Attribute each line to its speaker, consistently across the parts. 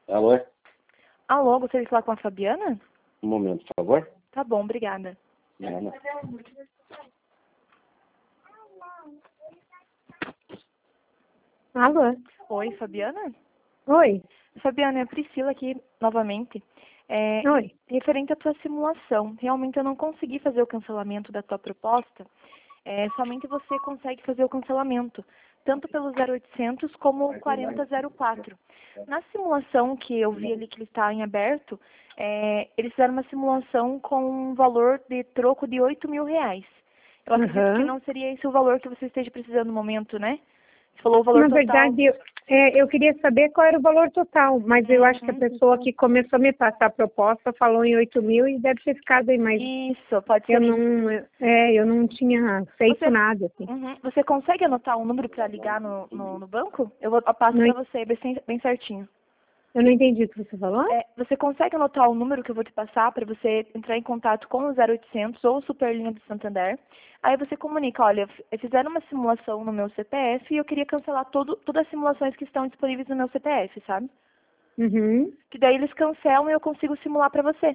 Speaker 1: Alô?
Speaker 2: Alô, gostaria de falar com a Fabiana?
Speaker 1: Um momento, por favor.
Speaker 2: Tá bom, obrigada.
Speaker 1: Não.
Speaker 3: Alô?
Speaker 2: Oi, Fabiana?
Speaker 3: Oi?
Speaker 2: Fabiana, é a Priscila aqui novamente.
Speaker 3: Oi?
Speaker 2: Referente à tua simulação, realmente eu não consegui fazer o cancelamento da tua proposta. Somente você consegue fazer o cancelamento, tanto pelo 0800 como o 4004. Na simulação que eu vi ali que ele está em aberto, eles fizeram uma simulação com um valor de troco de R$ 8.000. Eu acredito que não seria esse o valor que você esteja precisando no momento, né? Você falou o valor
Speaker 3: Na
Speaker 2: total.
Speaker 3: verdade, eu queria saber qual era o valor total, mas eu acho que a pessoa que começou a me passar a proposta falou em 8.000 e deve ter ficado aí, mas
Speaker 2: Isso, pode ser.
Speaker 3: eu não tinha feito nada, assim.
Speaker 2: Você consegue anotar um número para ligar no banco? Eu passo para você bem certinho.
Speaker 3: Eu não entendi o que você falou?
Speaker 2: Você consegue anotar o número que eu vou te passar para você entrar em contato com o 0800 ou o Superlinha do Santander? Aí você comunica, olha, fizeram uma simulação no meu CPF e eu queria cancelar todas as simulações que estão disponíveis no meu CPF, sabe? Que daí eles cancelam e eu consigo simular para você.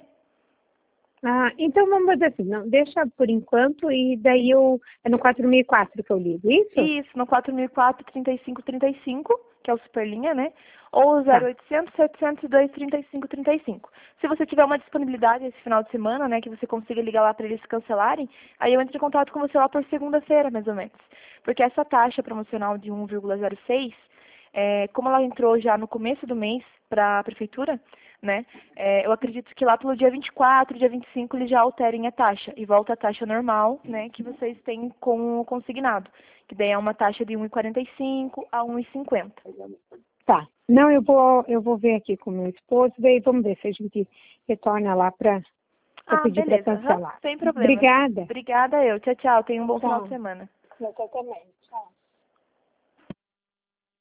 Speaker 3: Ah, então vamos fazer assim, não, deixa por enquanto e daí é no 4004 que eu ligo, isso?
Speaker 2: Isso, no 4004 3535, que é o Superlinha, né? Ou o 0800 702 3535. Se você tiver uma disponibilidade esse final de semana, né, que você consiga ligar lá para eles cancelarem, aí eu entro em contato com você lá por segunda-feira, mais ou menos. Porque essa taxa promocional de 1,06, como ela entrou já no começo do mês para a prefeitura, né, eu acredito que lá pelo dia 24, dia 25, eles já alterem a taxa e volta a taxa normal, né, que vocês têm com o consignado, que daí é uma taxa de 1,45 a 1,50.
Speaker 3: Tá. Não, eu vou ver aqui com o meu esposo, daí vamos ver se a gente retorna lá para pedir para cancelar.
Speaker 2: Sem problema.
Speaker 3: Obrigada.
Speaker 2: Obrigada eu. Tchau, tchau. Tenha um bom final de semana.
Speaker 3: Eu também. Tchau.